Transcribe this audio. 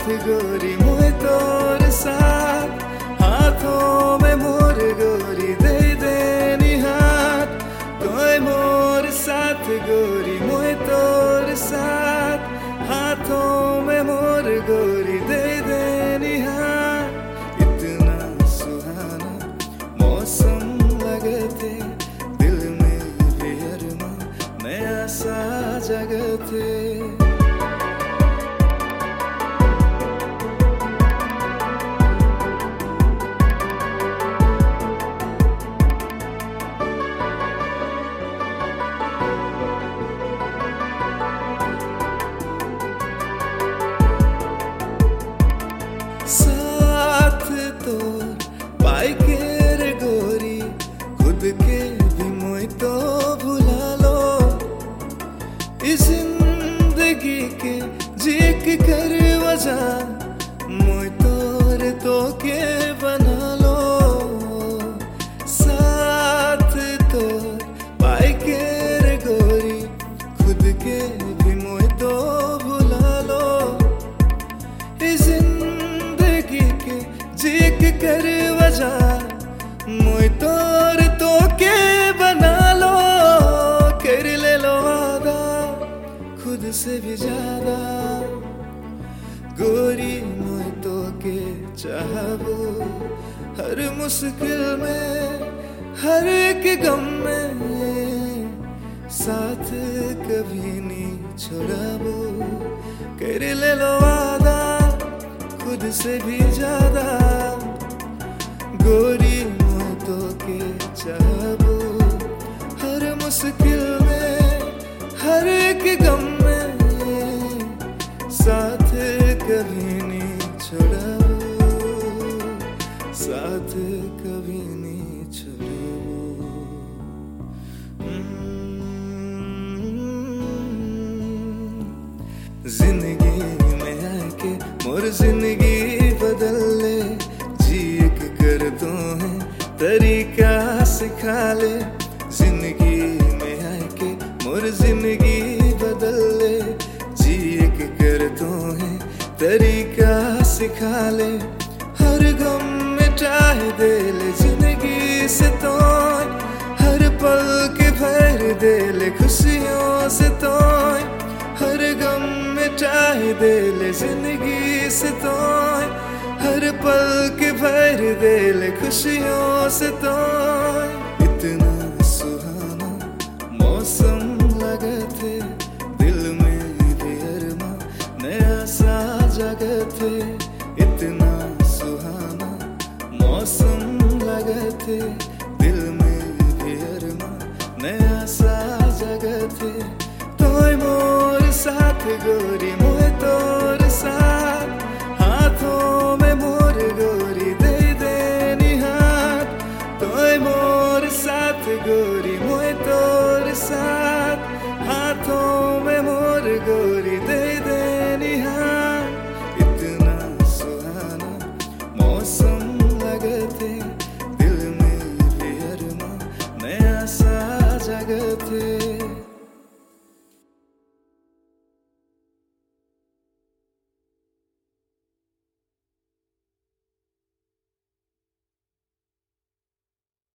साथ गोरी मोए तोर साथ हाथों में मोर गोरी दे देनी हाथ तोय मोर साथ गोरी मोए तोर साथ हाथों में मोर गोरी दे देनी हाथ। इतना सुहाना मौसम लगे थे दिल में भी अरमा नया सा जगते। साथ तो पाई के रे गोरी खुद के भी मोई तो भुला लो इस जिंदगी के जीक कर वजह मोई तोर तो के बना लो। साथ तो पाई के रे गोरी खुद के भी मोई तो भुला लो इस जीक कर वजह मोई तोर तो के बना लो। कर ले लो वादा खुद से भी ज्यादा गोरी मोई तो के चाहबो हर मुश्किल में हर एक गम में साथ कभी नहीं छोड़ाबो। कर ले लो वादा खुद से भी ज्यादा गोरी मोए तो के चाहबो हर मुश्किल में हर एक गम में साथ कभी नहीं छोड़ाबो साथ कभी नहीं छोड़ाबो। जिंदगी में आके मोर जिंदगी बदल ले जी एक कर दो है तरीका सिखा ले। जिंदगी में आके मोर जिंदगी बदल ले जी एक कर दो है तरीका सिखा ले। हर गम मिटा दे ले जिंदगी से तो हर पल के भर दे ले खुशियों से तो हर गम मिटा दे ले जिंदगी से तो हर पल के भर दे ले खुशियों से तो। इतना सुहाना मौसम लगे थे दिल में भी अरमा नया सा जगते। इतना सुहाना मौसम लगे थे दिल में भी अरमा नया सा जगते। तोय मोर साथ गोरी मोए तोर साथ हाथों में मोर गोरी दे देनी हाथ तोय मोर साथ गोरी मोए तोर साथ हाथों में मोर गोरी दे देनी हाथ। इतना सुहाना मौसम लगे थे दिल में भी अरमा नया सा जगते।